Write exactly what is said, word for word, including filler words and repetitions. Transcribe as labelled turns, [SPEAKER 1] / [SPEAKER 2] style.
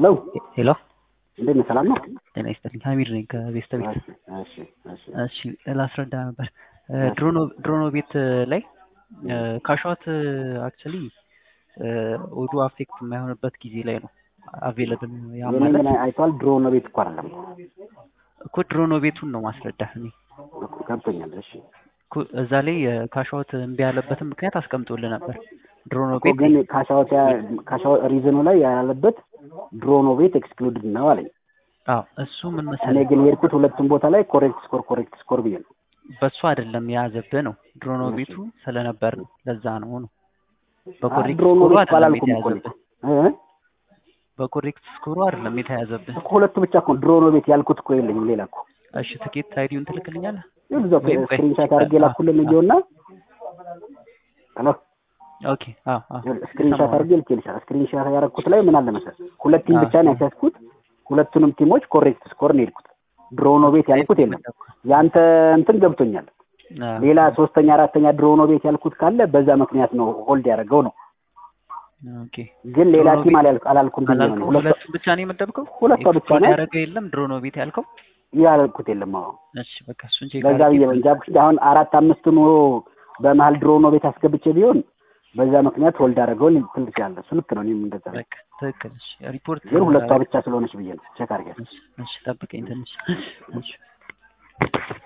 [SPEAKER 1] ሄሎ
[SPEAKER 2] ሄሎ
[SPEAKER 1] እንዴት ነህ? ሰላም ነው?
[SPEAKER 2] ጤና ይስጥልኝ። ሀሚድ ነኝ ከቤስት ቤት።
[SPEAKER 1] እሺ እሺ
[SPEAKER 2] እሺ ላስረዳ ነበር። ድሮኖ ድሮኖ ቤት ላይ ካሻት አክቹሊ ኦዱ አፌክት የማይሆንበት ጊዜ ላይ ነው አቬለብል ያ
[SPEAKER 1] የኔ
[SPEAKER 2] ማለት
[SPEAKER 1] ምን አይቷል? ድሮኖ ቤት እኮ አይደለም
[SPEAKER 2] እኮ ድሮኖ ቤቱን ነው ማስረዳህ እኔ
[SPEAKER 1] ገብቶኛል። እሺ
[SPEAKER 2] እዛ ላይ ካሻውት እምቢ ያለበትን ምክንያት አስቀምጦልህ ነበር። ድሮኖ
[SPEAKER 1] እኮ
[SPEAKER 2] ቤት
[SPEAKER 1] ግን ካሻውት ካሻውት ሪዝኑ ላይ ያለበት ድሮኖ ቤት ኤክስክሉድድ ነው አለኝ።
[SPEAKER 2] አዎ እሱ ምን
[SPEAKER 1] እኔ
[SPEAKER 2] መሰለህ
[SPEAKER 1] ግን የሄድኩት ሁለቱም ቦታ ላይ ኮሬክት ስኮር ኮሬክት ስኮር ብዬ ነው።
[SPEAKER 2] በሱ አይደለም የያዘብህ ነው ድሮኖ ቤቱ ስለነበር ነው። ለዛ ነው ነው በኮሬክት
[SPEAKER 1] ድሮኖ
[SPEAKER 2] ስኮሩ
[SPEAKER 1] ቤት
[SPEAKER 2] አይደለም
[SPEAKER 1] ባላልኩም እኮ
[SPEAKER 2] የተያዘብህ።
[SPEAKER 1] እ
[SPEAKER 2] በኮሬክት ስኮሩ አይደለም የተያዘብህ
[SPEAKER 1] እኮ ሁለቱ ብቻ እኮ ድሮኖ ቤት ያልኩት እኮ የለኝም ሌላ እኮ።
[SPEAKER 2] እሺ ትኬት አይዲውን ትልክልኛለህ?
[SPEAKER 1] ይልዛው ስክሪንሻት አድርጌ ላኩልን ይኸውና። ሄሎ
[SPEAKER 2] ኦኬ አዎ አዎ
[SPEAKER 1] ስክሪንሻት አድርጌ ልኬልሻለሁ። ስክሪንሻት ያደረኩት ላይ ምን አለ መሰለህ ሁለት ቲም ብቻ ነው ያሳስኩት። ሁለቱንም ቲሞች ኮሬክት ስኮር ነው የሄድኩት። ድሮኖ ቤት ያልኩት የለም። ያንተ እንትን ገብቶኛል። ሌላ ሶስተኛ አራተኛ ድሮኖ ቤት ያልኩት ካለ በዛ ምክንያት ነው ሆልድ ያደረገው ነው።
[SPEAKER 2] ኦኬ
[SPEAKER 1] ግን ሌላ ቲም አላልኩም ብዬ ነው።
[SPEAKER 2] ሁለቱ ብቻ ነው የመደብከው?
[SPEAKER 1] ሁለቱ ብቻ ነው
[SPEAKER 2] ያደረገው የለም ድሮኖ ቤት ያልከው?
[SPEAKER 1] ያልኩት የለም። አዎ
[SPEAKER 2] እሺ በቃ እሱን ቼክ
[SPEAKER 1] በዛ ብዬ ነው እንጂ አሁን አራት አምስት ኖሮ በመሀል ድሮኖ ቤት አስገብቼ ቢሆን በዛ ምክንያት ሆልድ አደረገው ልትል ትችላለህ። እሱ ልክ ነው። እኔም እንደዛ ነው።
[SPEAKER 2] በቃ ትክክል። እሺ ሪፖርት
[SPEAKER 1] ግን ሁለቷ ብቻ ስለሆነች ብዬ ነው ቼክ አድርገህ።
[SPEAKER 2] እሺ ጠብቀኝ ትንሽ። እሺ